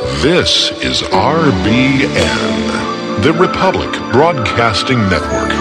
This is RBN, the Republic Broadcasting Network.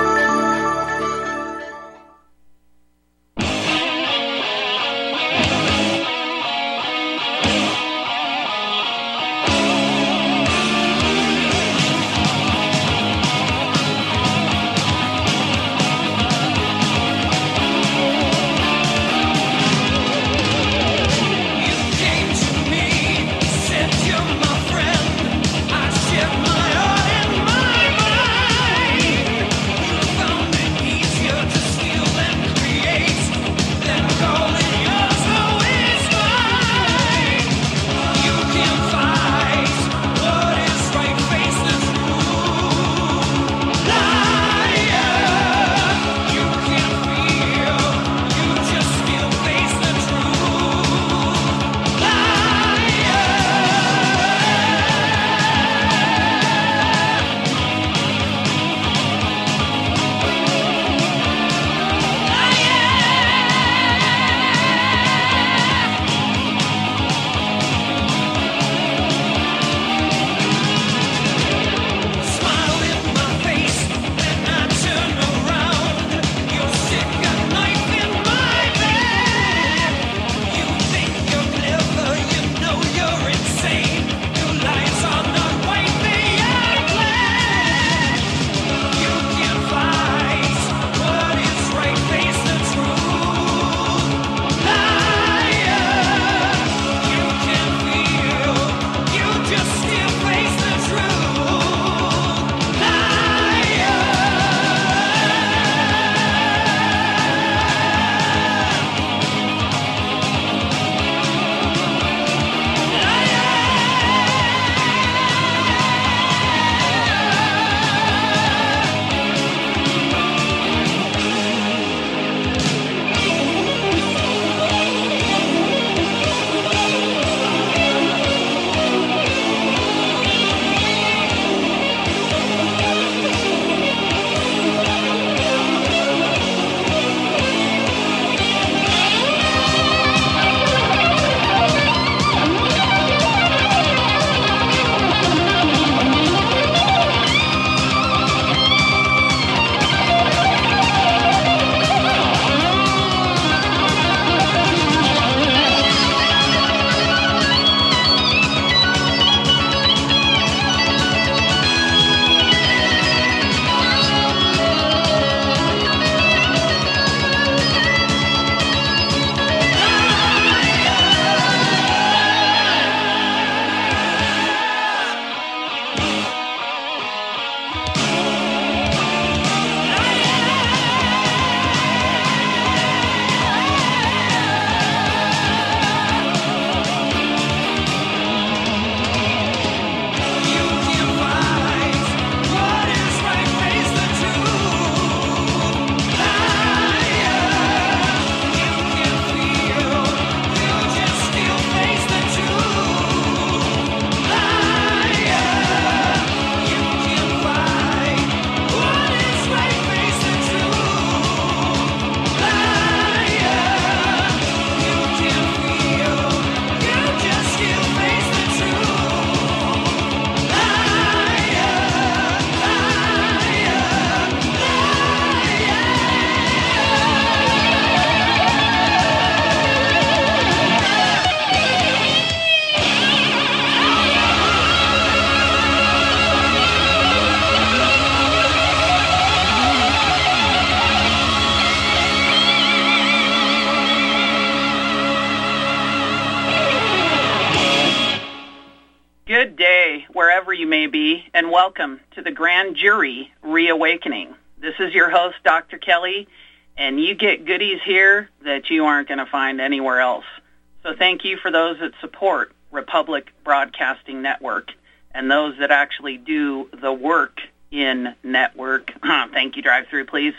Good day, wherever you may be, and welcome to the Grand Jury Reawakening. This is your host, Dr. Kelly, and you get goodies here that you aren't going to find anywhere else. So thank you for those that support Republic Broadcasting Network and those that actually do the work in network. Thank you, drive-through, please.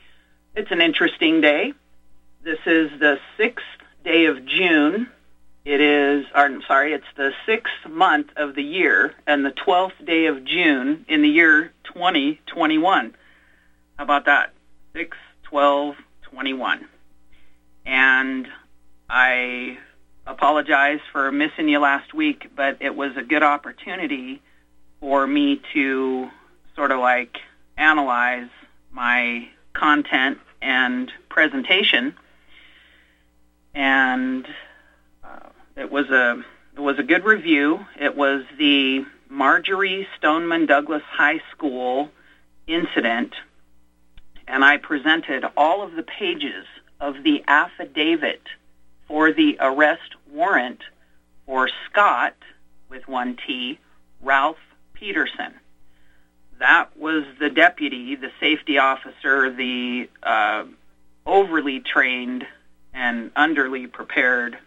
It's an interesting day. This is the 6th day of June. It's the 6th month of the year and the 12th day of June in the year 2021. How about that? 6/12/21. And I apologize for missing you last week, but it was a good opportunity for me to sort of like analyze my content and presentation, and it was a good review. It was the Marjory Stoneman Douglas High School incident, and I presented all of the pages of the affidavit for the arrest warrant for Scott, with one T, Ralph Peterson. That was the deputy, the safety officer, the overly trained and underprepared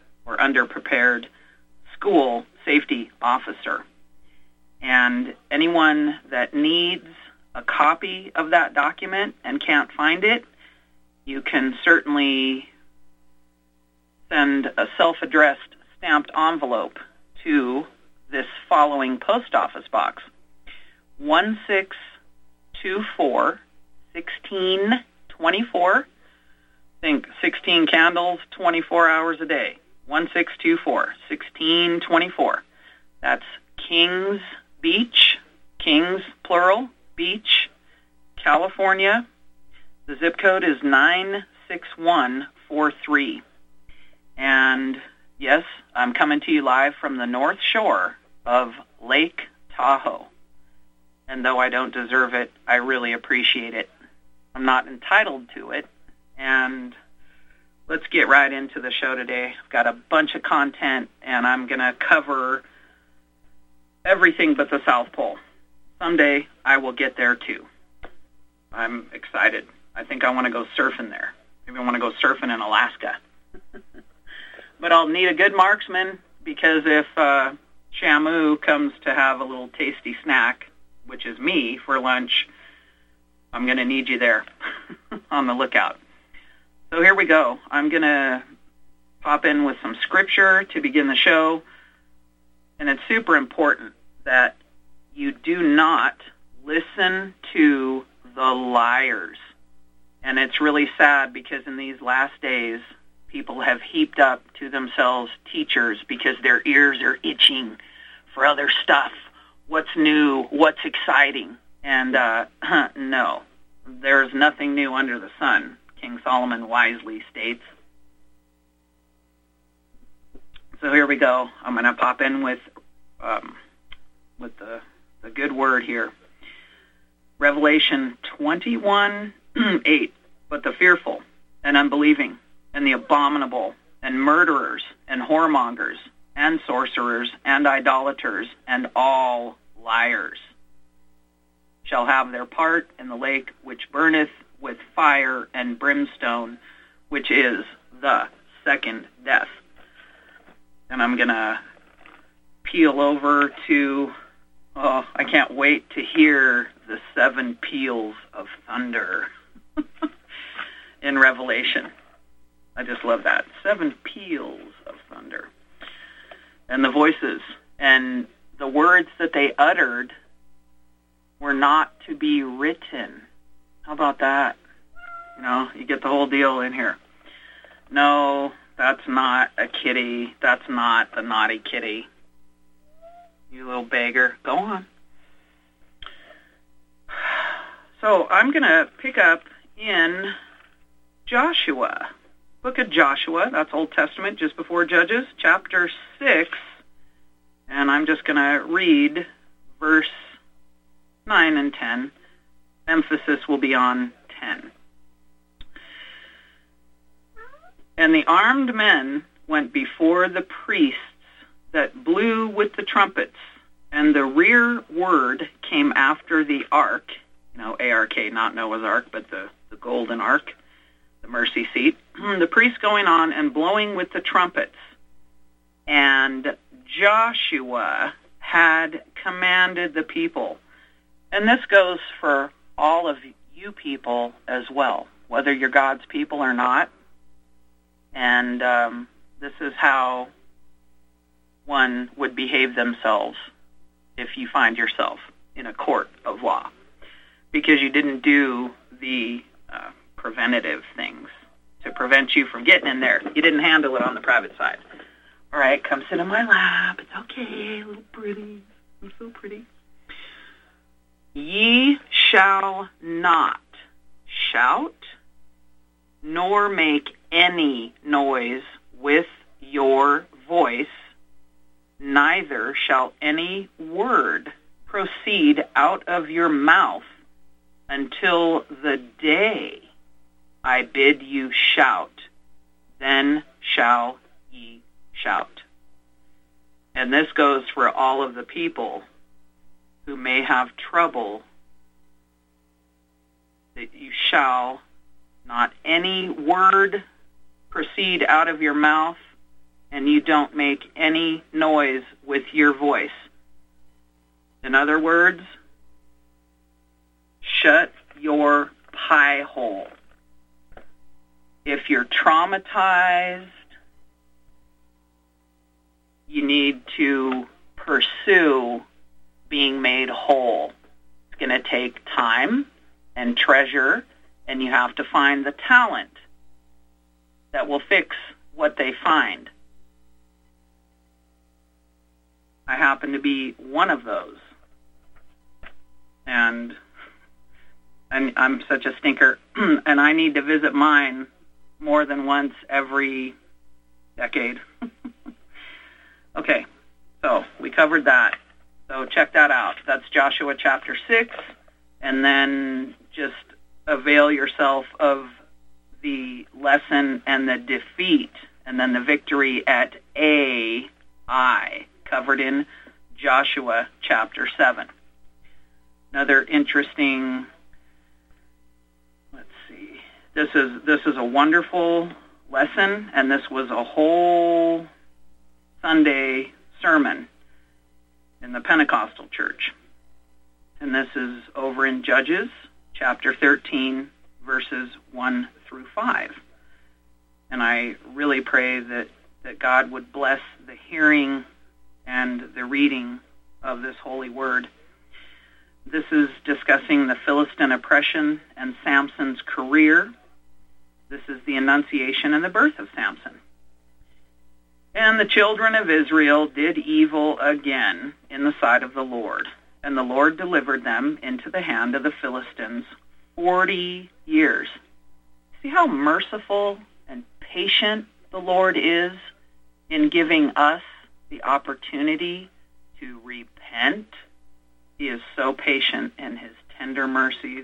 school safety officer. And anyone that needs a copy of that document and can't find it, you can certainly send a self-addressed stamped envelope to this following post office box: 1624, 1624. Think 16 candles, 24 hours a day. 1624, 1624. That's Kings Beach, Kings plural, Beach, California. The zip code is 96143. And yes, I'm coming to you live from the North Shore of Lake Tahoe. And though I don't deserve it, I really appreciate it. I'm not entitled to it. And let's get right into the show today. I've got a bunch of content, and I'm going to cover everything but the South Pole. Someday I will get there too. I'm excited. I think I want to go surfing there. Maybe I want to go surfing in Alaska. But I'll need a good marksman, because if Shamu comes to have a little tasty snack, which is me, for lunch, I'm going to need you there on the lookout. So here we go. I'm going to pop in with some scripture to begin the show. And it's super important that you do not listen to the liars. And it's really sad, because in these last days, people have heaped up to themselves teachers because their ears are itching for other stuff. What's new? What's exciting? And no, there's nothing new under the sun, King Solomon wisely states. So here we go. I'm going to pop in with the good word here. Revelation 21:8. But the fearful and unbelieving and the abominable and murderers and whoremongers and sorcerers and idolaters and all liars shall have their part in the lake which burneth with fire and brimstone, which is the second death. And I'm going to peel over to, I can't wait to hear the 7 peals of thunder in Revelation. I just love that. 7 peals of thunder. And the voices and the words that they uttered were not to be written. How about that? You know, you get the whole deal in here. No, that's not a kitty. That's not the naughty kitty. You little beggar. Go on. So I'm going to pick up in Joshua. Book of Joshua, that's Old Testament, just before Judges, chapter 6. And I'm just going to read verse 9 and 10. Emphasis will be on 10. And the armed men went before the priests that blew with the trumpets, and the rear word came after the ark, A-R-K, not Noah's Ark, but the golden ark, the mercy seat, the priests going on and blowing with the trumpets. And Joshua had commanded the people. And this goes for all of you people as well, whether you're God's people or not. And this is how one would behave themselves if you find yourself in a court of law, because you didn't do the preventative things to prevent you from getting in there. You didn't handle it on the private side. All right, come sit in my lap. It's okay, little pretty. I'm so pretty. Ye shall not shout, nor make any noise with your voice, neither shall any word proceed out of your mouth until the day I bid you shout, then shall ye shout. And this goes for all of the people who may have trouble, that you shall not any word proceed out of your mouth, and you don't make any noise with your voice. In other words, shut your pie hole. If you're traumatized, you need to pursue being made whole. It's going to take time and treasure, and you have to find the talent that will fix what they find. I happen to be one of those. And I'm such a stinker, and I need to visit mine more than once every decade. Okay, so we covered that. So check that out. That's Joshua chapter 6, and then just avail yourself of the lesson and the defeat, and then the victory at Ai, covered in Joshua chapter 7. Another interesting, let's see, this is a wonderful lesson, and this was a whole Sunday sermon in the Pentecostal church. And this is over in Judges chapter 13, verses 1 through 5. And I really pray that God would bless the hearing and the reading of this holy word. This is discussing the Philistine oppression and Samson's career. This is the annunciation and the birth of Samson. And the children of Israel did evil again in the sight of the Lord, and the Lord delivered them into the hand of the Philistines 40 years. See how merciful and patient the Lord is in giving us the opportunity to repent. He is so patient in his tender mercies.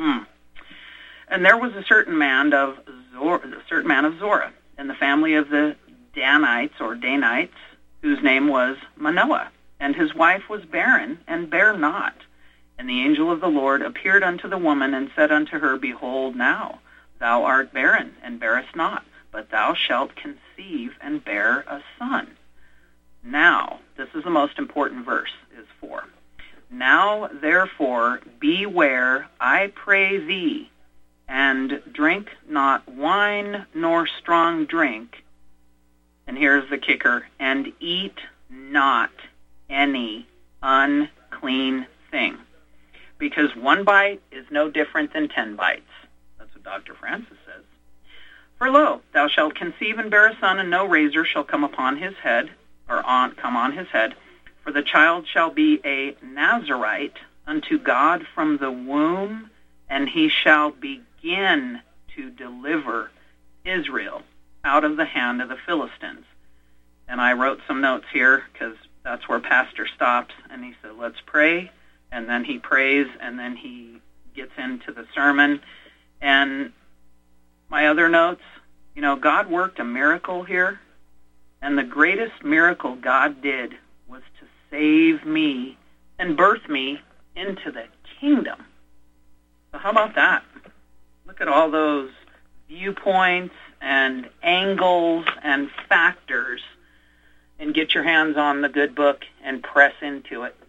And there was a certain man of Zorah, in the family of the Danites, whose name was Manoah, and his wife was barren, and bare not. And the angel of the Lord appeared unto the woman, and said unto her, Behold now, thou art barren, and bearest not, but thou shalt conceive and bear a son. Now, this is the most important verse, is 4. Now, therefore, beware, I pray thee, and drink not wine nor strong drink. And here's the kicker, and eat not any unclean thing. Because 1 bite is no different than 10 bites. That's what Dr. Francis says. For lo, thou shalt conceive and bear a son, and no razor shall come upon his head, come on his head. For the child shall be a Nazarite unto God from the womb, and he shall begin to deliver Israel out of the hand of the Philistines. And I wrote some notes here because that's where Pastor stops, and he said, let's pray. And then he prays, and then he gets into the sermon. And my other notes, God worked a miracle here, and the greatest miracle God did was to save me and birth me into the kingdom. So how about that? Look at all those viewpoints and angles and factors, and get your hands on the good book and press into it.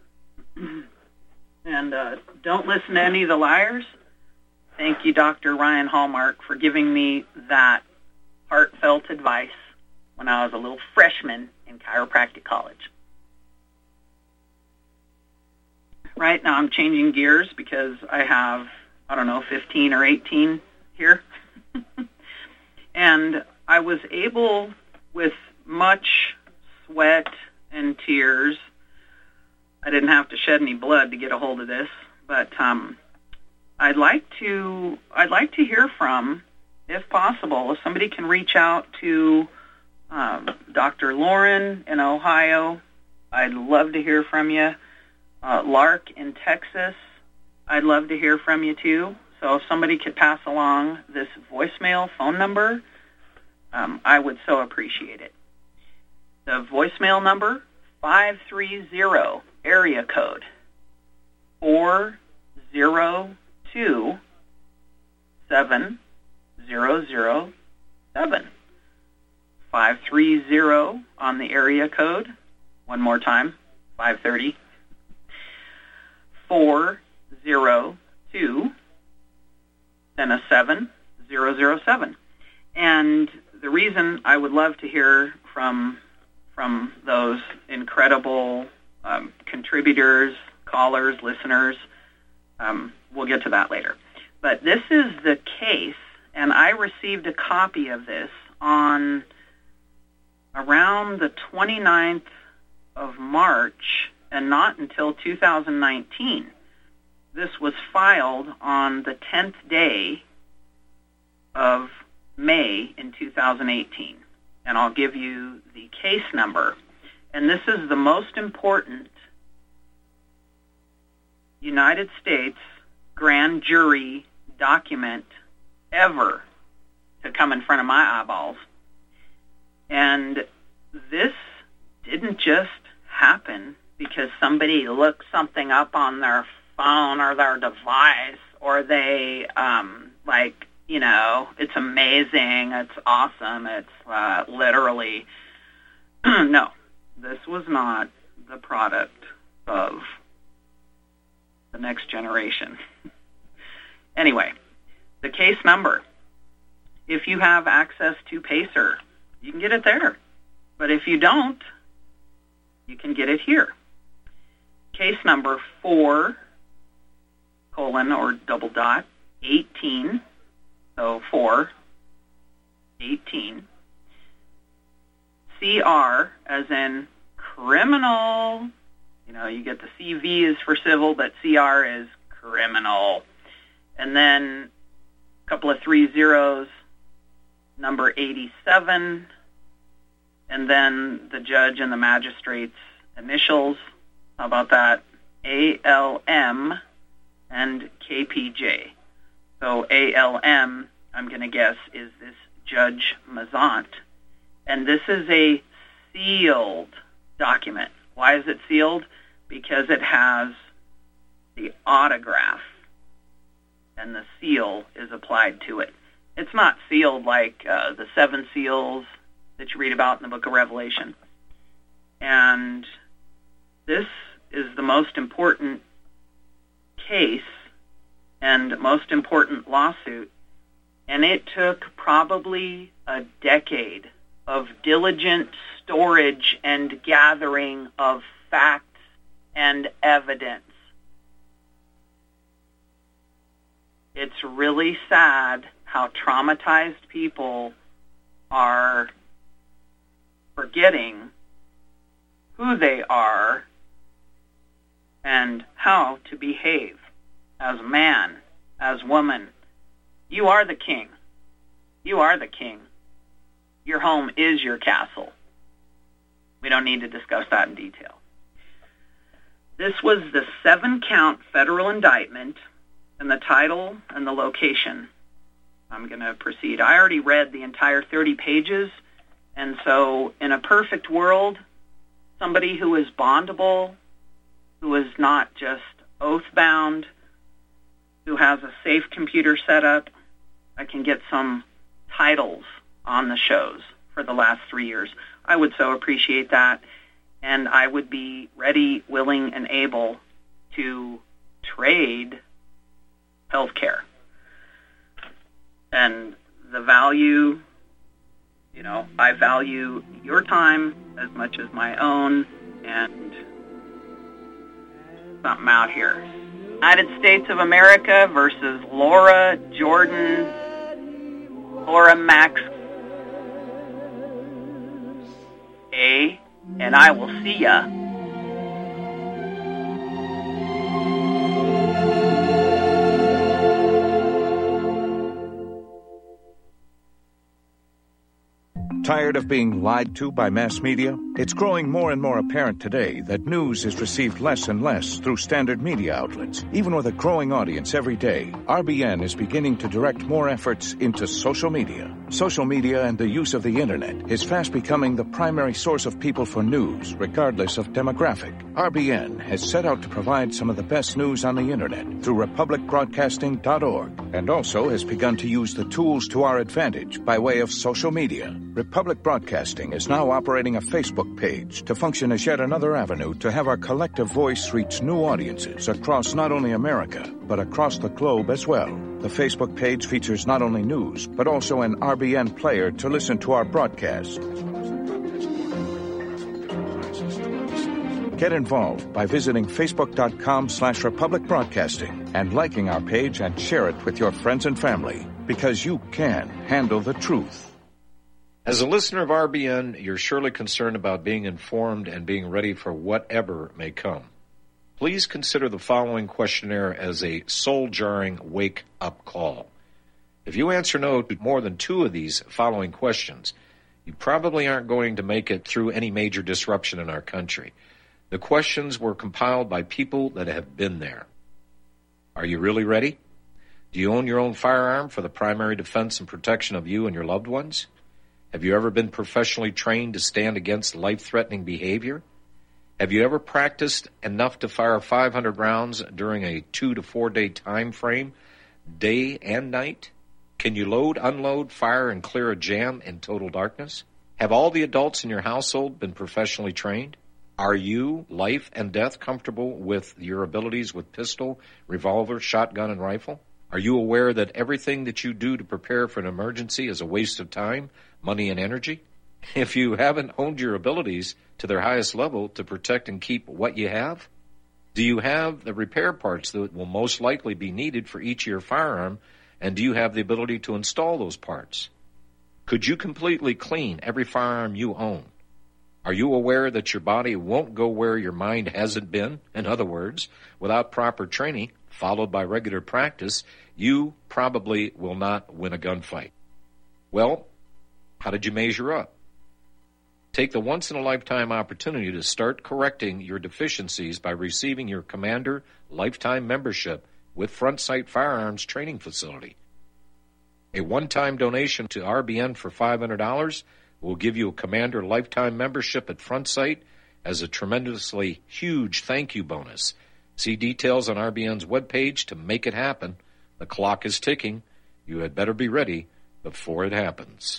And don't listen to any of the liars. Thank you, Dr. Ryan Hallmark, for giving me that heartfelt advice when I was a little freshman in chiropractic college. Right now I'm changing gears because I have, 15 or 18 here. And I was able, with much sweat and tears. I didn't have to shed any blood to get a hold of this, but I'd like to hear from, if possible, if somebody can reach out to Dr. Lauren in Ohio. I'd love to hear from you. Lark in Texas, I'd love to hear from you too. So if somebody could pass along this voicemail phone number, I would so appreciate it. The voicemail number, 530 area code 402 7007. 530 on the area code. One more time, 530 402 then a 7007. And the reason I would love to hear from those incredible contributors, callers, listeners, we'll get to that later. But this is the case, and I received a copy of this on around the 29th of March, and not until 2019. This was filed on the 10th day of May in 2018. And I'll give you the case number. And this is the most important United States grand jury document ever to come in front of my eyeballs. And this didn't just happen because somebody looked something up on their phone or their device, or they, it's amazing, it's awesome, it's literally, no, this was not the product of the next generation. Anyway, the case number, if you have access to Pacer, you can get it there. But if you don't, you can get it here. Case number 4:18, so 4:18. CR as in criminal. You get the CV is for civil, but CR is criminal. And then a couple of 3 zeros, number 87, and then the judge and the magistrate's initials. How about that? ALM and KPJ. So ALM, I'm going to guess, is this Judge Mazant. And this is a sealed document. Why is it sealed? Because it has the autograph, and the seal is applied to it. It's not sealed like the 7 seals that you read about in the book of Revelation. And this is the most important case and most important lawsuit, and it took probably a decade of diligent storage and gathering of facts and evidence. It's really sad how traumatized people are forgetting who they are and how to behave as man, as woman. You are the king. You are the king. Your home is your castle. We don't need to discuss that in detail. This was the 7-count federal indictment, and the title and the location. I'm going to proceed. I already read the entire 30 pages, and so in a perfect world, somebody who is bondable, who is not just oath-bound, who has a safe computer setup, I can get some titles on the shows for the last 3 years. I would so appreciate that, and I would be ready, willing, and able to trade healthcare. And the value, I value your time as much as my own, and something out here. United States of America versus Laura Max A. and I will see ya. Tired of being lied to by mass media? It's growing more and more apparent today that news is received less and less through standard media outlets. Even with a growing audience every day, RBN is beginning to direct more efforts into social media. Social media and the use of the internet is fast becoming the primary source of people for news, regardless of demographic. RBN has set out to provide some of the best news on the internet through republicbroadcasting.org, and also has begun to use the tools to our advantage by way of social media. Republic Broadcasting is now operating a Facebook page to function as yet another avenue to have our collective voice reach new audiences across not only America, but across the globe as well. The Facebook page features not only news, but also an RBN player to listen to our broadcasts. Get involved by visiting facebook.com/Republic Broadcasting and liking our page and share it with your friends and family, because you can handle the truth. As a listener of RBN, you're surely concerned about being informed and being ready for whatever may come. Please consider the following questionnaire as a soul-jarring wake-up call. If you answer no to more than 2 of these following questions, you probably aren't going to make it through any major disruption in our country. The questions were compiled by people that have been there. Are you really ready? Do you own your own firearm for the primary defense and protection of you and your loved ones? Have you ever been professionally trained to stand against life-threatening behavior? Have you ever practiced enough to fire 500 rounds during a 2 to 4 day time frame, day and night? Can you load, unload, fire, and clear a jam in total darkness? Have all the adults in your household been professionally trained? Are you, life and death, comfortable with your abilities with pistol, revolver, shotgun, and rifle? Are you aware that everything that you do to prepare for an emergency is a waste of time, money, and energy? If you haven't honed your abilities to their highest level to protect and keep what you have, do you have the repair parts that will most likely be needed for each of your firearm, and do you have the ability to install those parts? Could you completely clean every firearm you own? Are you aware that your body won't go where your mind hasn't been? In other words, without proper training, followed by regular practice, you probably will not win a gunfight. Well, how did you measure up? Take the once-in-a-lifetime opportunity to start correcting your deficiencies by receiving your Commander Lifetime Membership with Front Sight Firearms Training Facility. A one-time donation to RBN for $500 will give you a Commander Lifetime Membership at Front Sight as a tremendously huge thank you bonus. See details on RBN's webpage to make it happen. The clock is ticking. You had better be ready before it happens.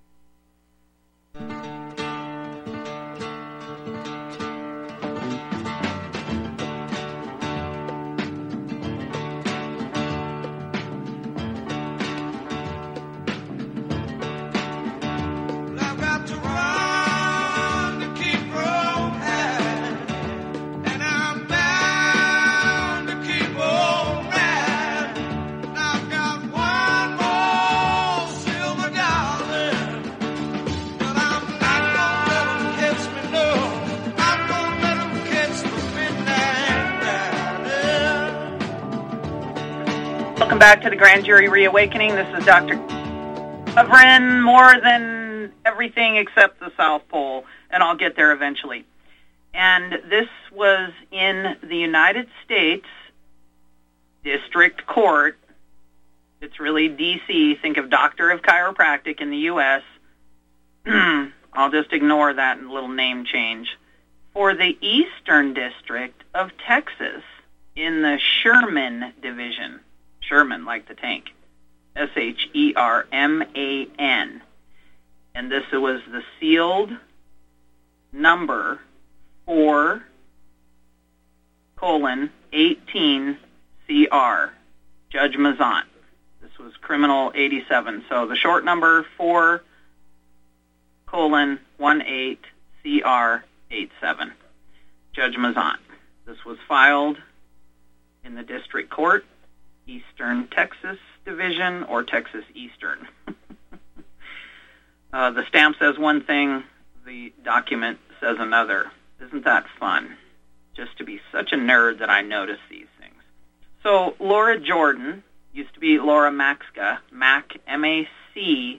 Welcome back to the Grand Jury Reawakening. This is Dr. covering more than everything except the South Pole, and I'll get there eventually. And this was in the United States District Court. It's really D.C. Think of Doctor of Chiropractic in the U.S. I'll just ignore that little name change. For the Eastern District of Texas in the Sherman Division. Sherman, like the tank. Sherman. And this was the sealed number 4:18CR, Judge Mazant. This was criminal 87. So the short number 4:18CR87, Judge Mazant. This was filed in the district court, Eastern Texas Division, or Texas Eastern. The stamp says one thing, the document says another. Isn't that fun? Just to be such a nerd that I notice these things. So Laura Jordan used to be Laura Maxka, Mac, M-A-C-Z-K-A,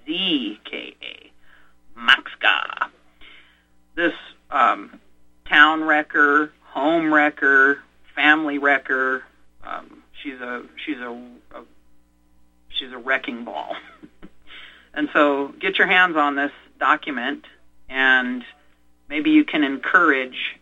Maxka. This town wrecker, home wrecker, family wrecker. She's a wrecking ball. And so get your hands on this document, and maybe you can encourage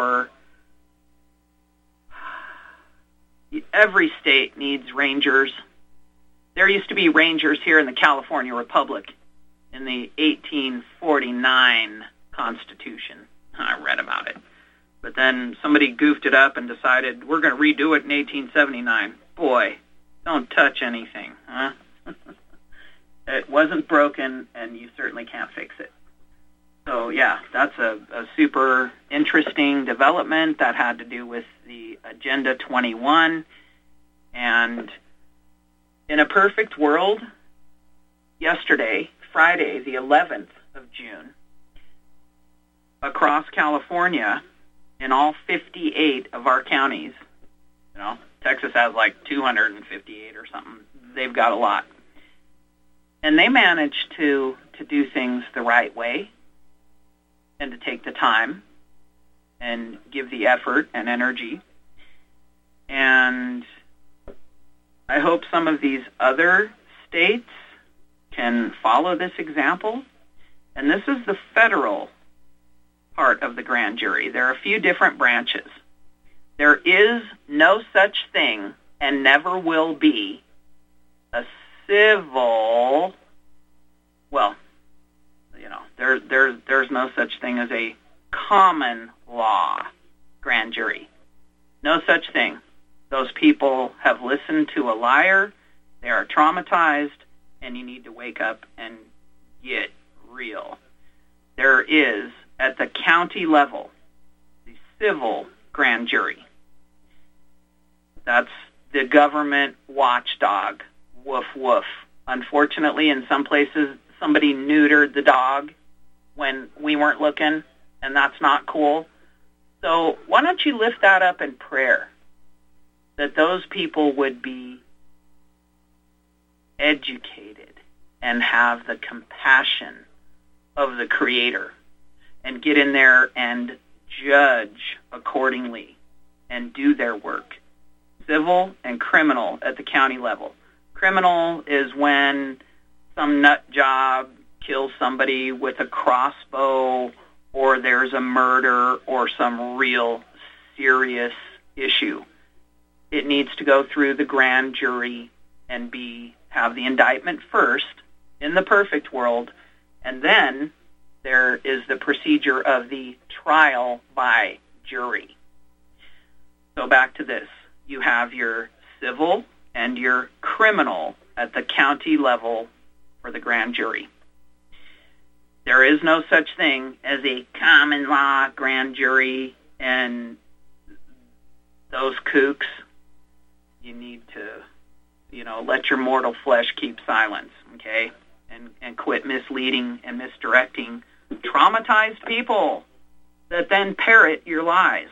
every state needs rangers. There used to be rangers here in the California Republic in the 1849 Constitution. I read about it. But then somebody goofed it up and decided, we're going to redo it in 1879. Boy, don't touch anything, huh? It wasn't broken, and you certainly can't fix it. So, yeah, that's a super interesting development that had to do with the Agenda 21. And in a perfect world, yesterday, Friday, the 11th of June, across California, in all 58 of our counties, Texas has like 258 or something. They've got a lot. And they managed to do things the right way and to take the time and give the effort and energy. And I hope some of these other states can follow this example. And this is the federal part of the grand jury. There are a few different branches. There is no such thing, and never will be, a civil, there's no such thing as a common law grand jury. No such thing. Those people have listened to a liar, they are traumatized, and you need to wake up and get real. There is, at the county level, the civil grand jury. That's the government watchdog. Woof, woof. Unfortunately, in some places, somebody neutered the dog when we weren't looking, and that's not cool. So why don't you lift that up in prayer, that those people would be educated and have the compassion of the Creator and get in there and judge accordingly and do their work. Civil and criminal at the county level. Criminal is when some nut job kills somebody with a crossbow, or there's a murder or some real serious issue. It needs to go through the grand jury and have the indictment first in the perfect world, and then there is the procedure of the trial by jury. So back to this. You have your civil and your criminal at the county level for the grand jury. There is no such thing as a common law grand jury, and those kooks, you need to, let your mortal flesh keep silence, okay? And quit misleading and misdirecting traumatized people that then parrot your lies.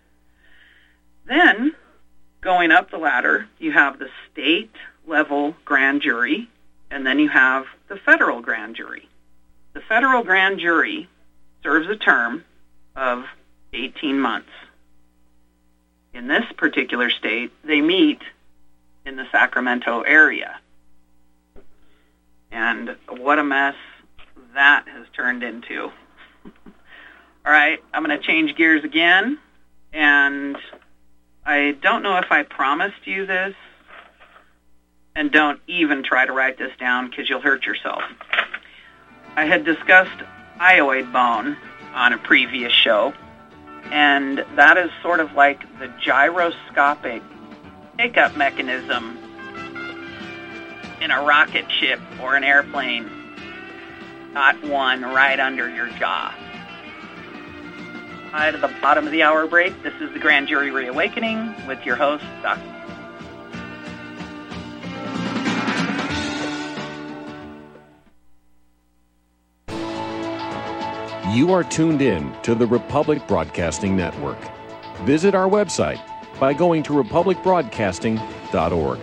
Then, going up the ladder, you have the state-level grand jury, and then you have the federal grand jury. The federal grand jury serves a term of 18 months. In this particular state, they meet in the Sacramento area. And what a mess that has turned into. All right, I'm going to change gears again, and I don't know if I promised you this, and don't even try to write this down because you'll hurt yourself. I had discussed hyoid bone on a previous show, and that is sort of like the gyroscopic pickup mechanism in a rocket ship or an airplane. Got one right under your jaw. Hi, to the bottom of the hour break. This is the Grand Jury Reawakening with your host, Dr. You are tuned in to the Republic Broadcasting Network. Visit our website by going to republicbroadcasting.org.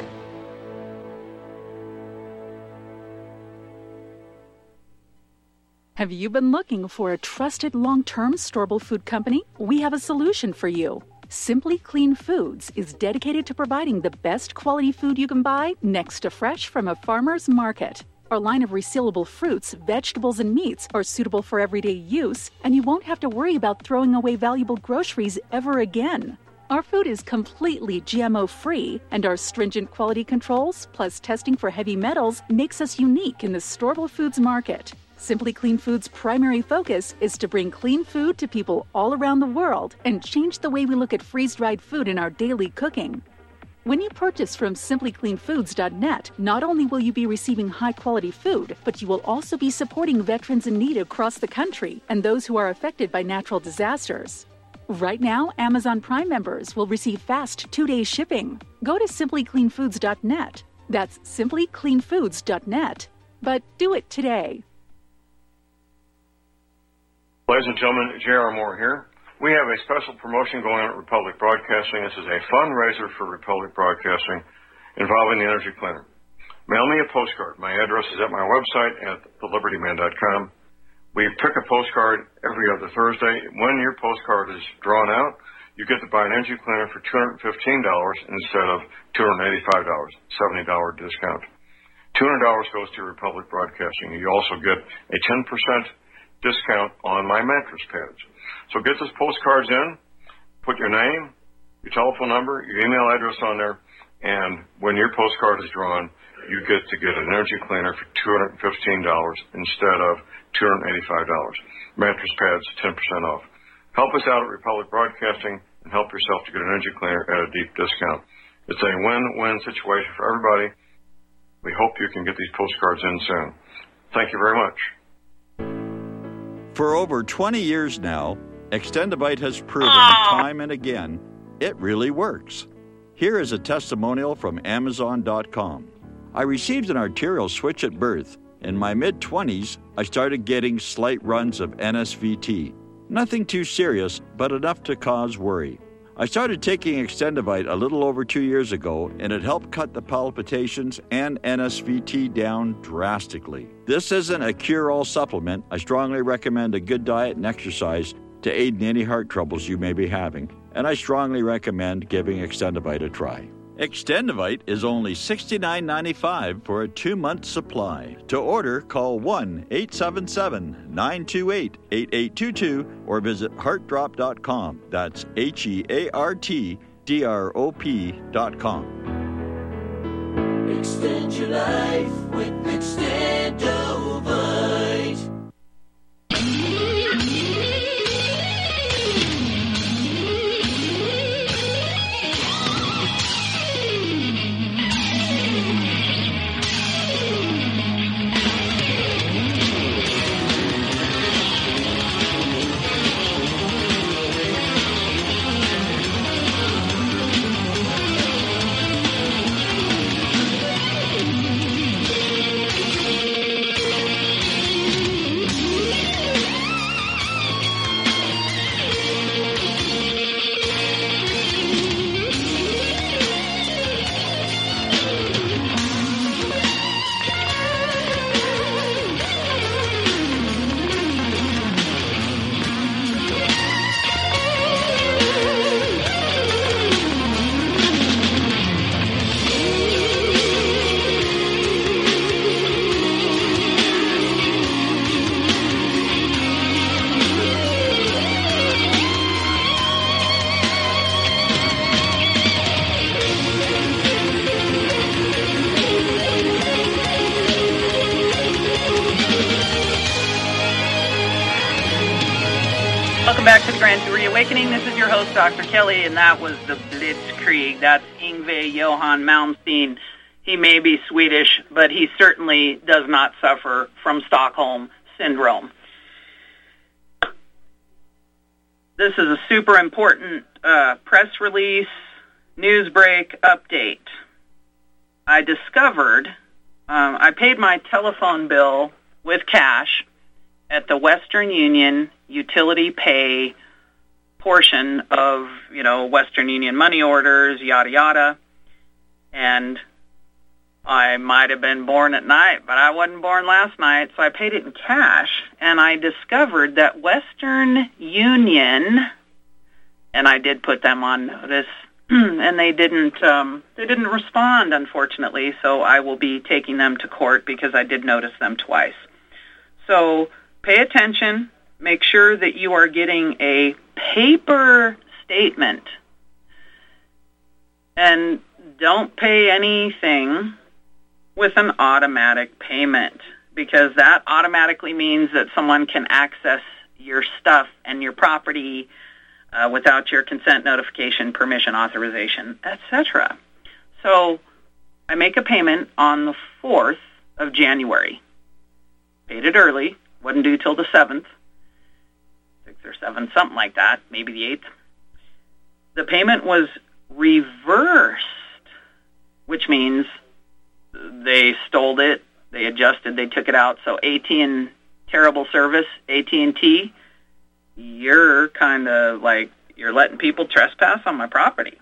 Have you been looking for a trusted long-term storable food company? We have a solution for you. Simply Clean Foods is dedicated to providing the best quality food you can buy next to fresh from a farmer's market. Our line of resealable fruits, vegetables, and meats are suitable for everyday use, and you won't have to worry about throwing away valuable groceries ever again. Our food is completely GMO-free, and our stringent quality controls, plus testing for heavy metals, makes us unique in the storable foods market. Simply Clean Foods' primary focus is to bring clean food to people all around the world and change the way we look at freeze-dried food in our daily cooking. When you purchase from simplycleanfoods.net, not only will you be receiving high-quality food, but you will also be supporting veterans in need across the country and those who are affected by natural disasters. Right now, Amazon Prime members will receive fast 2-day shipping. Go to simplycleanfoods.net. That's simplycleanfoods.net. But do it today. Ladies and gentlemen, J.R. Moore here. We have a special promotion going on at Republic Broadcasting. This is a fundraiser for Republic Broadcasting involving the Energy Cleaner. Mail me a postcard. My address is at my website at thelibertyman.com. We pick a postcard every other Thursday. When your postcard is drawn out, you get to buy an Energy Cleaner for $215 instead of $285, $70 discount. $200 goes to Republic Broadcasting. You also get a 10% discount on my mattress pads. So get those postcards in, put your name, your telephone number, your email address on there, and when your postcard is drawn, you get to get an Energy Cleaner for $215 instead of $285. Mattress pads, 10% off. Help us out at Republic Broadcasting and help yourself to get an Energy Cleaner at a deep discount. It's a win-win situation for everybody. We hope you can get these postcards in soon. Thank you very much. For over 20 years now, Extendivite has proven time and again it really works. Here is a testimonial from Amazon.com. I received an arterial switch at birth. In my mid-20s, I started getting slight runs of NSVT. Nothing too serious, but enough to cause worry. I started taking Extendivite a little over 2 years ago, and it helped cut the palpitations and NSVT down drastically. This isn't a cure-all supplement. I strongly recommend a good diet and exercise to aid in any heart troubles you may be having, and I strongly recommend giving Extendivite a try. Extendivite is only $69.95 for a 2-month supply. To order, call 1-877-928-8822 or visit heartdrop.com. That's HEARTDROP.com. Extend your life with Extendivite. Welcome back to the Grand Jury Awakening. This is your host, Dr. Kelly, and that was the Blitzkrieg. That's Yngwie Johan Malmsteen. He may be Swedish, but he certainly does not suffer from Stockholm Syndrome. This is a super important press release, news break update. I discovered I paid my telephone bill with cash at the Western Union utility pay portion of, Western Union money orders, yada, yada. And I might have been born at night, but I wasn't born last night, so I paid it in cash. And I discovered that Western Union, and I did put them on notice, and they didn't respond, unfortunately, so I will be taking them to court because I did notice them twice. So pay attention. Make sure that you are getting a paper statement. And don't pay anything with an automatic payment, because that automatically means that someone can access your stuff and your property without your consent, notification, permission, authorization, etc. So I make a payment on the 4th of January. Paid it early, wasn't due till the 7th, 6th or 7th, something like that, maybe the 8th. The payment was reversed, which means they stole it, they adjusted, they took it out. So terrible service, AT&T, you're kind of like, you're letting people trespass on my property.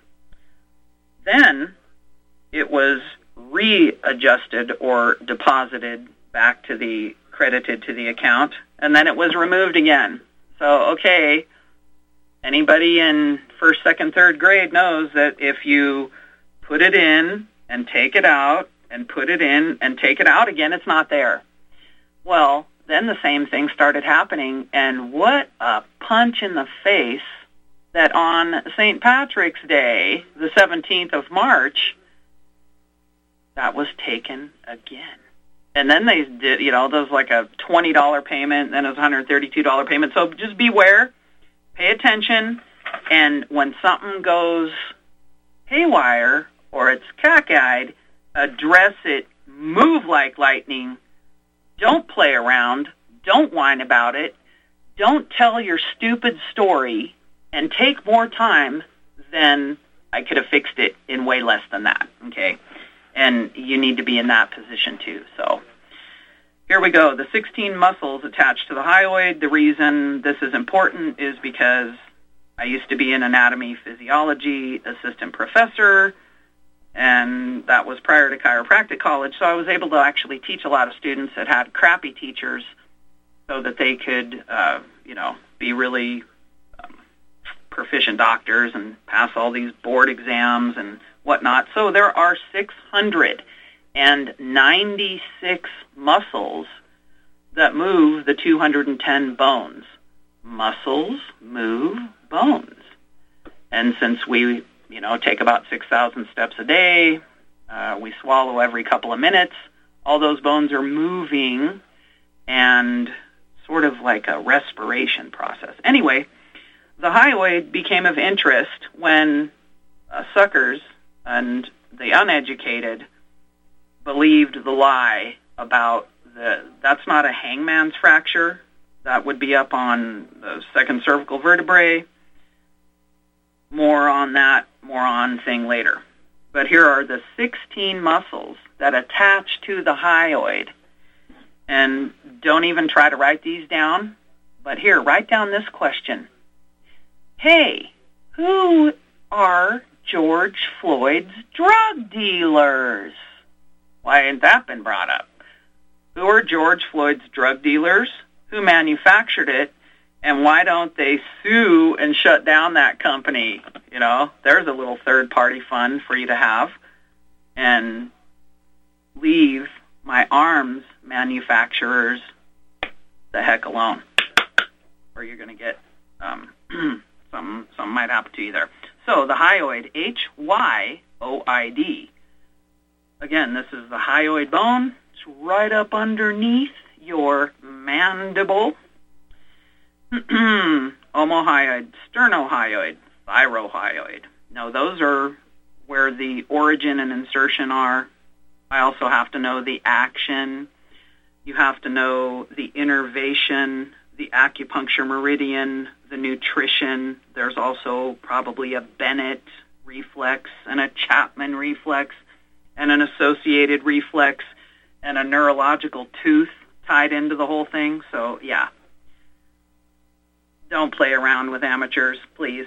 Then it was readjusted or deposited back to credited to the account, and then it was removed again. So, okay, anybody in 1st, 2nd, 3rd grade knows that if you put it in and take it out and put it in and take it out again, it's not there. Well, then the same thing started happening, and what a punch in the face that on St. Patrick's Day, the 17th of March, that was taken again. And then they did, there was like a $20 payment, then it was a $132 payment. So just beware, pay attention, and when something goes haywire or it's cockeyed, address it, move like lightning. Don't play around. Don't whine about it. Don't tell your stupid story and take more time than I could have fixed it in way less than that, okay? And you need to be in that position too. So here we go. The 16 muscles attached to the hyoid. The reason this is important is because I used to be an anatomy physiology assistant professor, and that was prior to chiropractic college, so I was able to actually teach a lot of students that had crappy teachers so that they could, be really proficient doctors and pass all these board exams and whatnot. So there are 696 muscles that move the 210 bones. Muscles move bones. And since we take about 6,000 steps a day, we swallow every couple of minutes, all those bones are moving and sort of like a respiration process. Anyway, the hyoid became of interest when suckers and the uneducated believed the lie about that's not a hangman's fracture. That would be up on the second cervical vertebrae. More on thing later. But here are the 16 muscles that attach to the hyoid. And don't even try to write these down. But here, write down this question. Hey, who are George Floyd's drug dealers? Why ain't that been brought up? Who are George Floyd's drug dealers? Who manufactured it? And why don't they sue and shut down that company? There's a little third-party fund for you to have. And leave my arms manufacturers the heck alone. Or you're going to get something might happen to you there. So the hyoid, Hyoid. Again, this is the hyoid bone. It's right up underneath your mandible. Omohyoid, sternohyoid, thyrohyoid. Now, those are where the origin and insertion are. I also have to know the action. You have to know the innervation, the acupuncture meridian, the nutrition. There's also probably a Bennett reflex and a Chapman reflex and an associated reflex and a neurological tooth tied into the whole thing. So, yeah. Don't play around with amateurs, please.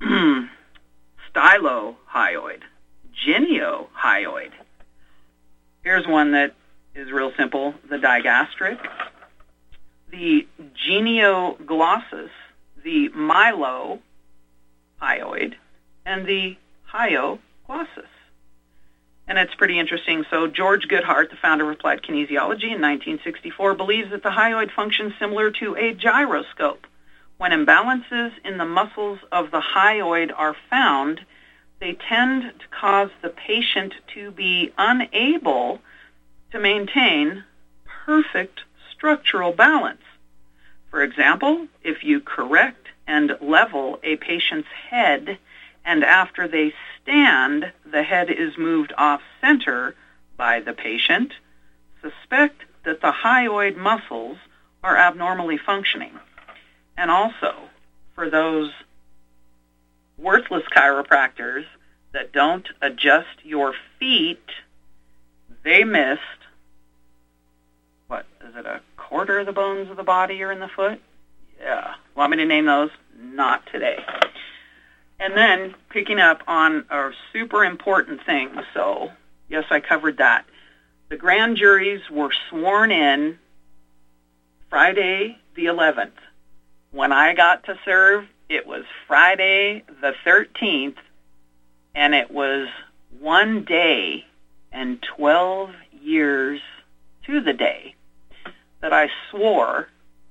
Stylohyoid, geniohyoid. Here's one that is real simple, the digastric, the genioglossus, the mylohyoid, and the hyoglossus. And it's pretty interesting. So George Goodhart, the founder of applied kinesiology in 1964, believes that the hyoid functions similar to a gyroscope. When imbalances in the muscles of the hyoid are found, they tend to cause the patient to be unable to maintain perfect structural balance. For example, if you correct and level a patient's head, and after they stand, the head is moved off-center by the patient, suspect that the hyoid muscles are abnormally functioning. And also, for those worthless chiropractors that don't adjust your feet, they missed, what, is it a quarter of the bones of the body are in the foot? Yeah. Want me to name those? Not today. And then picking up on a super important thing. So, yes, I covered that. The grand juries were sworn in Friday the 11th. When I got to serve, it was Friday the 13th, and it was 1 day and 12 years to the day that I swore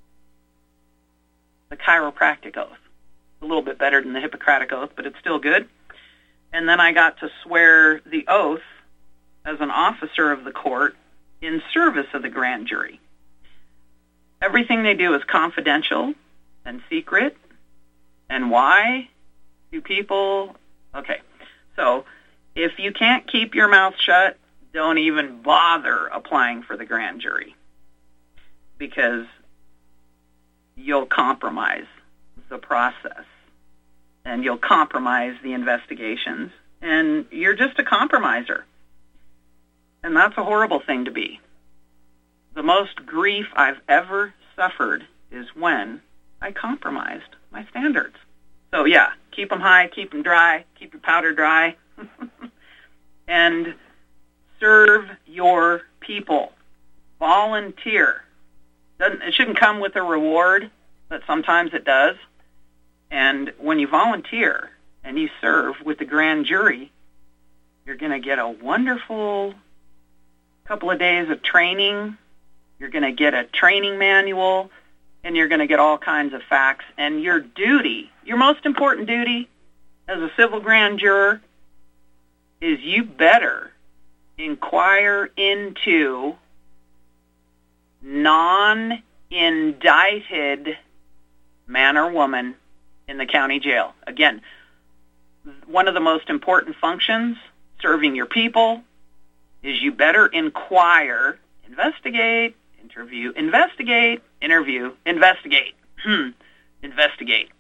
the chiropractic oath. A little bit better than the Hippocratic oath, but it's still good. And then I got to swear the oath as an officer of the court in service of the grand jury. Everything they do is confidential and secret. And why do people... Okay, so if you can't keep your mouth shut, don't even bother applying for the grand jury, because you'll compromise the process, and you'll compromise the investigations, and you're just a compromiser. And that's a horrible thing to be. The most grief I've ever suffered is when I compromised my standards. So yeah, keep them high, keep them dry, keep your powder dry, and serve your people. Volunteer. It shouldn't come with a reward, but sometimes it does. And when you volunteer and you serve with the grand jury, you're going to get a wonderful couple of days of training. You're going to get a training manual, and you're going to get all kinds of facts. And your duty, your most important duty as a civil grand juror, is you better inquire into non-indicted man or woman in the county jail. Again, one of the most important functions, serving your people, is you better inquire, investigate, interview, investigate, interview, investigate, investigate.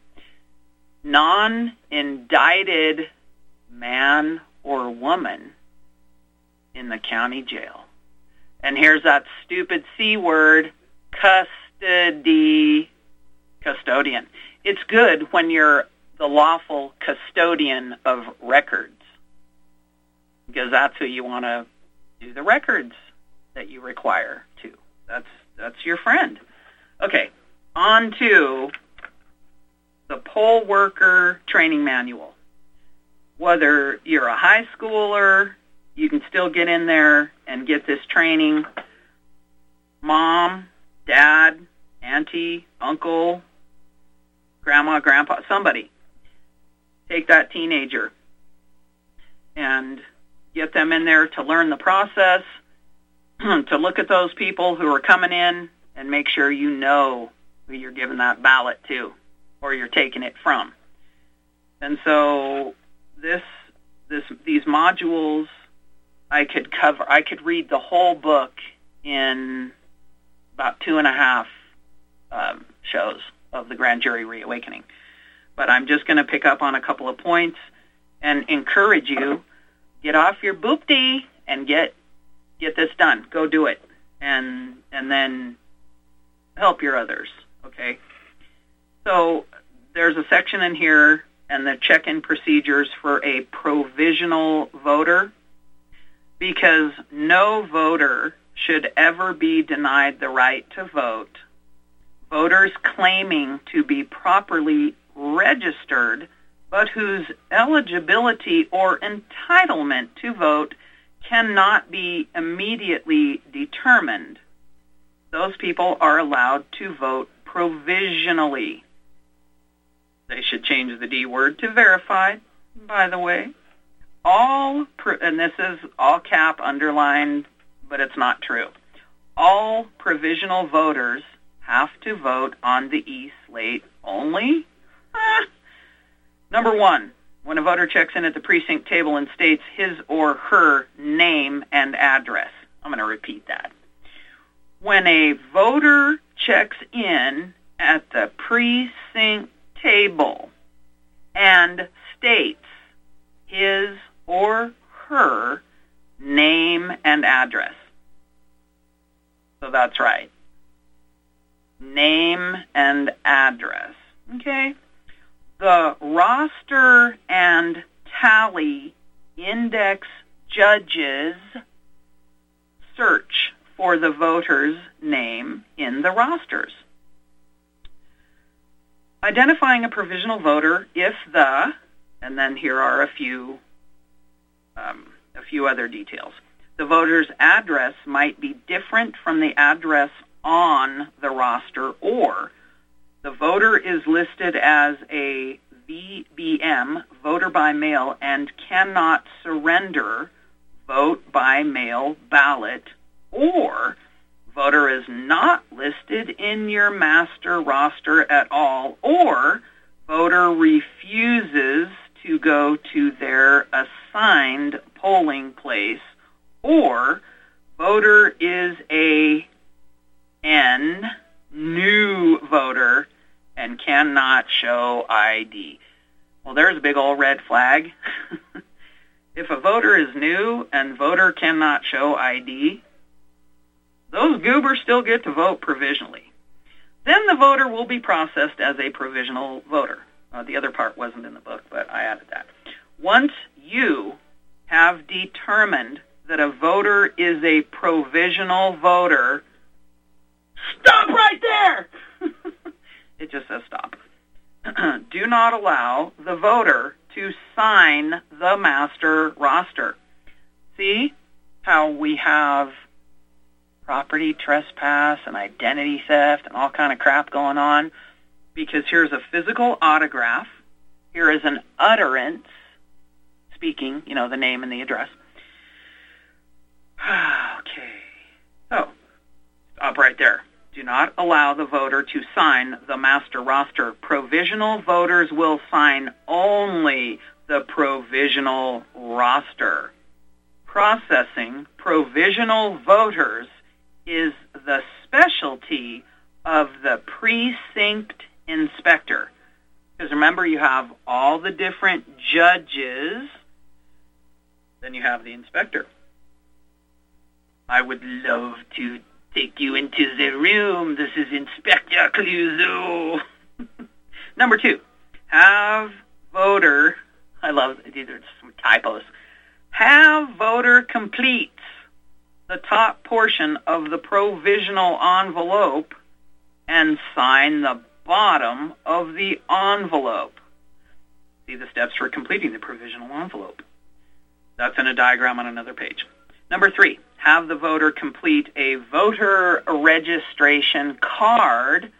Non-indicted man or woman in the county jail. And here's that stupid C word, custodian. It's good when you're the lawful custodian of records, because that's who you want to do the records that you require to. That's your friend. Okay, on to the poll worker training manual. Whether you're a high schooler, you can still get in there and get this training. Mom, dad, auntie, uncle, grandma, grandpa, somebody. Take that teenager and get them in there to learn the process, to look at those people who are coming in and make sure you know who you're giving that ballot to or you're taking it from. And so these modules, I could read the whole book in about 2.5 shows of the Grand Jury Reawakening. But I'm just going to pick up on a couple of points and encourage you, get off your boopty and get this done. Go do it. And then help your others, okay? So there's a section in here and the check-in procedures for a provisional voter, because no voter should ever be denied the right to vote. Voters claiming to be properly registered, but whose eligibility or entitlement to vote cannot be immediately determined. Those people are allowed to vote provisionally. They should change the D word to verified, by the way. And this is all cap, underlined, but it's not true. All provisional voters have to vote on the E-slate only. Number 1, when a voter checks in at the precinct table and states his or her name and address. I'm going to repeat that. When a voter checks in at the precinct table and states his or her name and address. So that's right. Name and address. Okay? The roster and tally index judges search for the voter's name in the rosters. Identifying a provisional voter if the, and then here are a few other details. The voter's address might be different from the address on the roster, or the voter is listed as a VBM, voter by mail, and cannot surrender vote by mail ballot, or voter is not listed in your master roster at all, or voter refuses to go to their assigned polling place, or voter is a new voter and cannot show ID. Well, there's a big old red flag. If a voter is new and voter cannot show ID, those goobers still get to vote provisionally. Then the voter will be processed as a provisional voter. The other part wasn't in the book, but I added that. Once you have determined that a voter is a provisional voter, stop right there! It just says stop. Do not allow the voter to sign the master roster. See how we have property trespass and identity theft and all kind of crap going on? Because here's a physical autograph. Here is an utterance speaking, the name and the address. Okay. So, stop right there. Do not allow the voter to sign the master roster. Provisional voters will sign only the provisional roster. Processing provisional voters is the specialty of the precinct inspector. Because remember, you have all the different judges, then you have the inspector. I would love to take you into the room. This is Inspector Clouseau. Number 2, have voter, I love, these are some typos, have voter completes the top portion of the provisional envelope and sign the bottom of the envelope. See the steps for completing the provisional envelope. That's in a diagram on another page. Number 3, have the voter complete a voter registration card,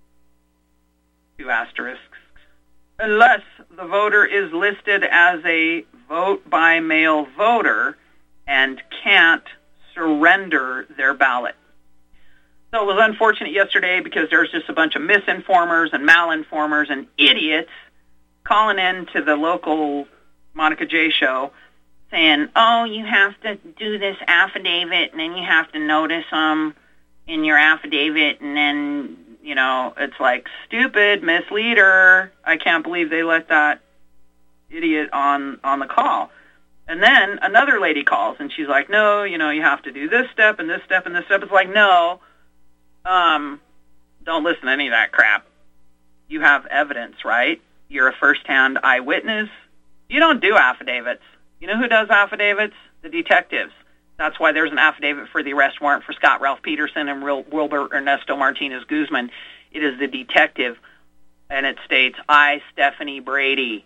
2 asterisks, unless the voter is listed as a vote-by-mail voter and can't surrender their ballot. So it was unfortunate yesterday because there's just a bunch of misinformers and malinformers and idiots calling in to the local Monica J show saying, oh, you have to do this affidavit and then you have to notice them in your affidavit, and then, it's like, stupid, misleader. I can't believe they let that idiot on the call. And then another lady calls and she's like, no, you have to do this step and this step and this step. It's like, no, don't listen to any of that crap. you have evidence, right? You're a first-hand eyewitness. You don't do affidavits. You know who does affidavits? The detectives. That's why there's an affidavit for the arrest warrant for Scott Ralph Peterson and Wilbur Ernesto Martinez Guzman. It is the detective, and it states, I, Stephanie Brady.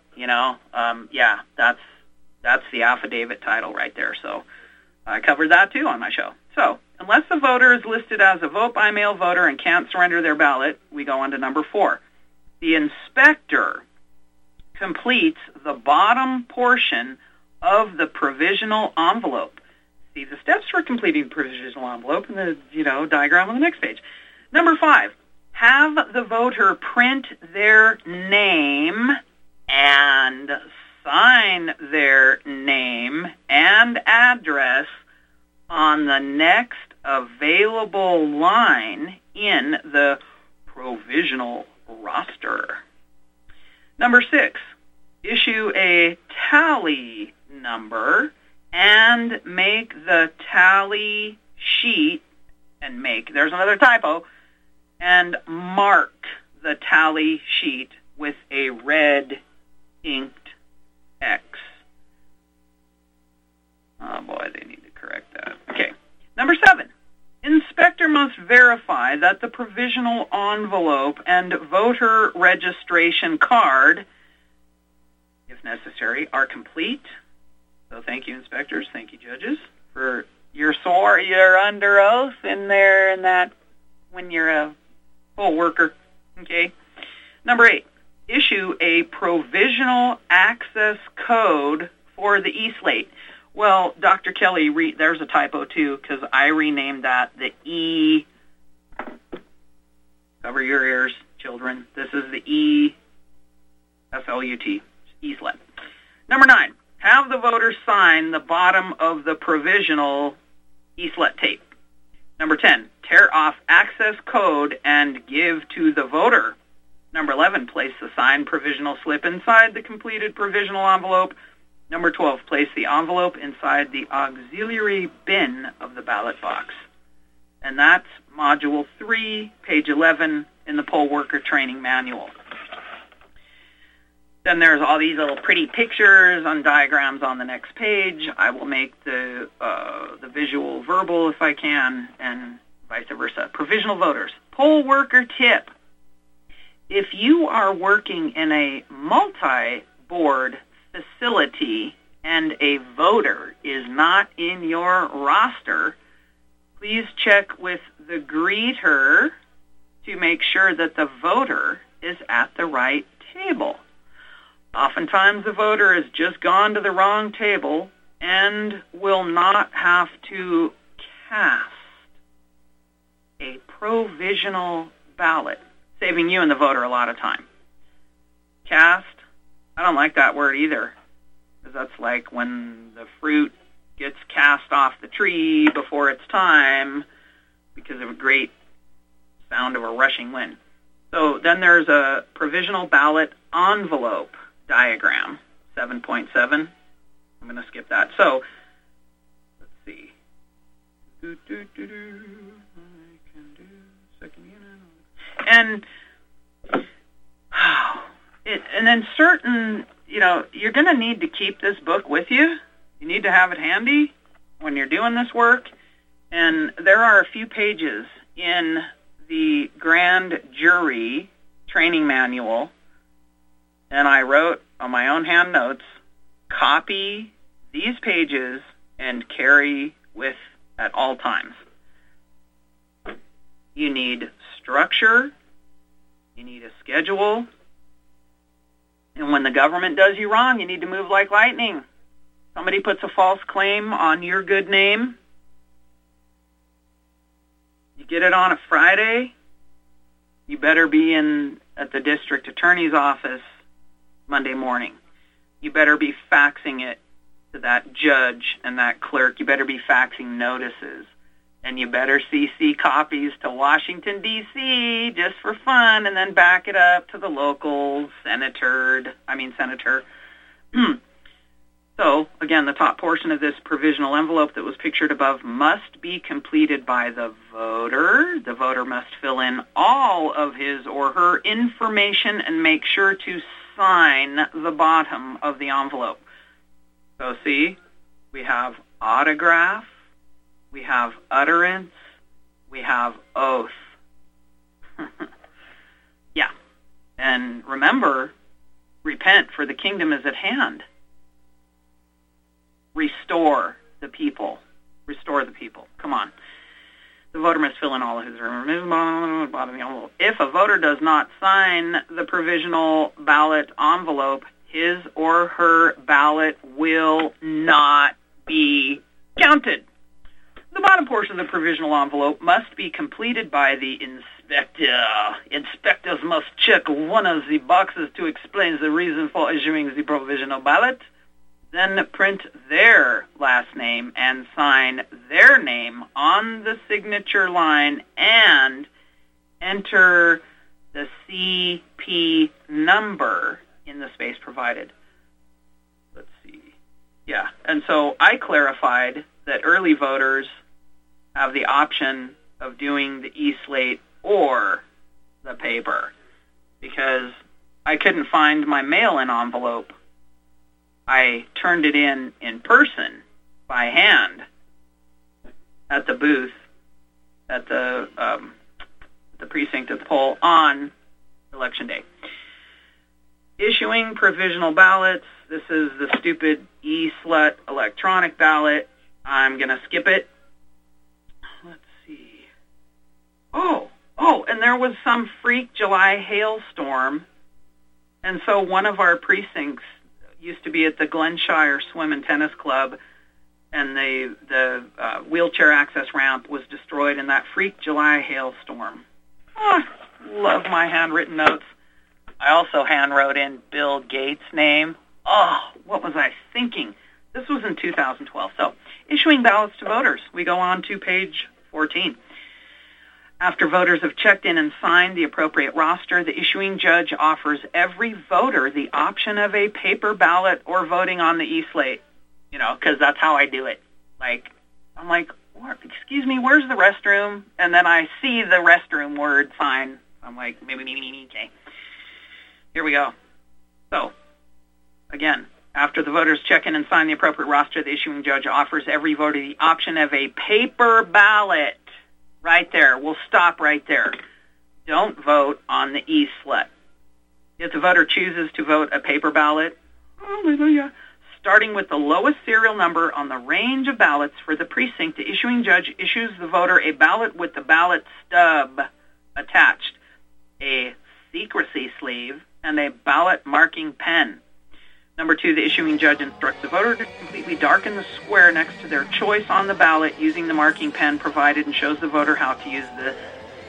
That's the affidavit title right there. So I covered that too on my show. So unless the voter is listed as a vote by mail voter and can't surrender their ballot, we go on to number 4. The inspector completes the bottom portion of the provisional envelope. See the steps for completing the provisional envelope in the diagram on the next page. Number 5, have the voter print their name and sign their name and address on the next available line in the provisional roster. Number 6, issue a tally number and make the tally sheet, there's another typo, and mark the tally sheet with a red inked X. Oh boy, they need to correct that. Okay. Number 7, inspector must verify that the provisional envelope and voter registration card, if necessary, are complete. So thank you, inspectors. Thank you, judges, for you're under oath in there and that when you're a poll worker. Okay. Number 8, issue a provisional access code for the E-slate. Well, Dr. Kelly, there's a typo too, because I renamed that the E. Cover your ears, children. This is the E-S-L-U-T, E-slate. Number 9, have the voters sign the bottom of the provisional E-slate tape. Number 10, tear off access code and give to the voter. Number 11, place the signed provisional slip inside the completed provisional envelope. Number 12, place the envelope inside the auxiliary bin of the ballot box. And that's Module 3, page 11 in the poll worker training manual. Then there's all these little pretty pictures on diagrams on the next page. I will make the visual verbal if I can, and vice versa. Provisional voters. Poll worker tip. If you are working in a multi-board facility and a voter is not in your roster, please check with the greeter to make sure that the voter is at the right table. Oftentimes the voter has just gone to the wrong table and will not have to cast a provisional ballot, saving you and the voter a lot of time. Cast, I don't like that word either, because that's like when the fruit gets cast off the tree before it's time because of a great sound of a rushing wind. So then there's a provisional ballot envelope diagram, 7.7. I'm going to skip that. So, let's see. Second unit. And then certain, you're going to need to keep this book with you. You need to have it handy when you're doing this work. And there are a few pages in the grand jury training manual, and I wrote on my own hand notes, copy these pages and carry with at all times. You need structure, you need a schedule, and when the government does you wrong, you need to move like lightning. Somebody puts a false claim on your good name, you get it on a Friday, you better be at the district attorney's office Monday morning. You better be faxing it to that judge and that clerk. You better be faxing notices. And you better CC copies to Washington, D.C. just for fun, and then back it up to the local senator. So, again, the top portion of this provisional envelope that was pictured above must be completed by the voter. The voter must fill in all of his or her information and make sure to sign the bottom of the envelope. So, see, we have autograph, we have utterance, we have oath. Yeah. And remember, repent, for the kingdom is at hand. Restore the people. Restore the people. Come on. The voter must fill in all of his bottom of the envelope. If a voter does not sign the provisional ballot envelope, his or her ballot will not be counted. The bottom portion of the provisional envelope must be completed by the inspector. Inspectors must check one of the boxes to explain the reason for issuing the provisional ballot. Then print their last name and sign their name on the signature line and enter the CP number in the space provided. Let's see. Yeah, and so I clarified that early voters have the option of doing the e-slate or the paper because I couldn't find my mail-in envelope. I turned it in person by hand at the booth at the precinct at the poll on Election Day. Issuing provisional ballots. This is the stupid e-slut electronic ballot. I'm going to skip it. Let's see. Oh, and there was some freak July hailstorm. And so one of our precincts used to be at the Glenshire Swim and Tennis Club, and the wheelchair access ramp was destroyed in that freak July hailstorm. Oh, love my handwritten notes. I also handwrote in Bill Gates' name. Oh, what was I thinking? This was in 2012. So, issuing ballots to voters. We go on to page 14. After voters have checked in and signed the appropriate roster, the issuing judge offers every voter the option of a paper ballot or voting on the e-slate. You know, because that's how I do it. I'm like, excuse me, where's the restroom? And then I see the restroom word sign. I'm like, okay. Here we go. So, again, after the voters check in and sign the appropriate roster, the issuing judge offers every voter the option of a paper ballot. Right there. We'll stop right there. Don't vote on the e-slut. If the voter chooses to vote a paper ballot, hallelujah, starting with the lowest serial number on the range of ballots for the precinct, the issuing judge issues the voter a ballot with the ballot stub attached, a secrecy sleeve, and a ballot marking pen. Number 2, the issuing judge instructs the voter to completely darken the square next to their choice on the ballot using the marking pen provided and shows the voter how to use this.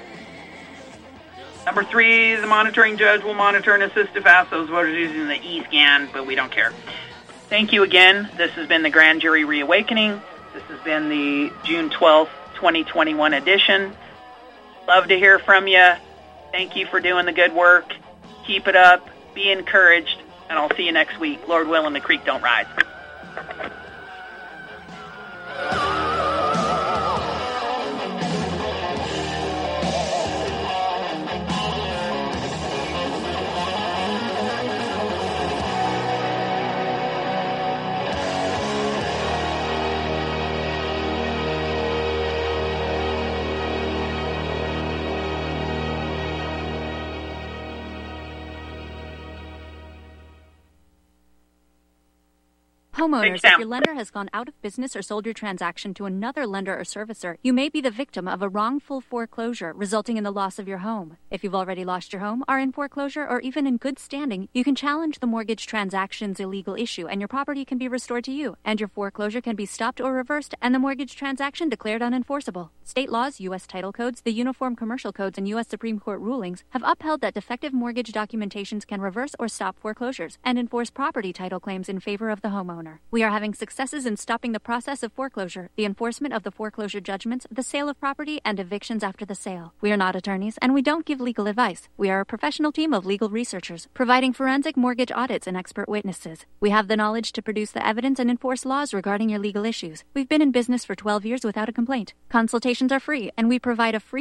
Number 3, the monitoring judge will monitor and assist if asked those voters using the e-scan, but we don't care. Thank you again. This has been the Grand Jury Reawakening. This has been the June 12th, 2021 edition. Love to hear from you. Thank you for doing the good work. Keep it up. Be encouraged. And I'll see you next week. Lord willing, the creek don't rise. Homeowners, if your lender has gone out of business or sold your transaction to another lender or servicer, you may be the victim of a wrongful foreclosure, resulting in the loss of your home. If you've already lost your home, are in foreclosure, or even in good standing, you can challenge the mortgage transaction's illegal issue, and your property can be restored to you, and your foreclosure can be stopped or reversed, and the mortgage transaction declared unenforceable. State laws, U.S. title codes, the Uniform Commercial Codes, and U.S. Supreme Court rulings have upheld that defective mortgage documentations can reverse or stop foreclosures and enforce property title claims in favor of the homeowner. homeowner. We are having successes in stopping the process of foreclosure, the enforcement of the foreclosure judgments, the sale of property, and evictions after the sale. We are not attorneys, and we don't give legal advice. We are a professional team of legal researchers, providing forensic mortgage audits and expert witnesses. We have the knowledge to produce the evidence and enforce laws regarding your legal issues. We've been in business for 12 years without a complaint. Consultations are free, and we provide a free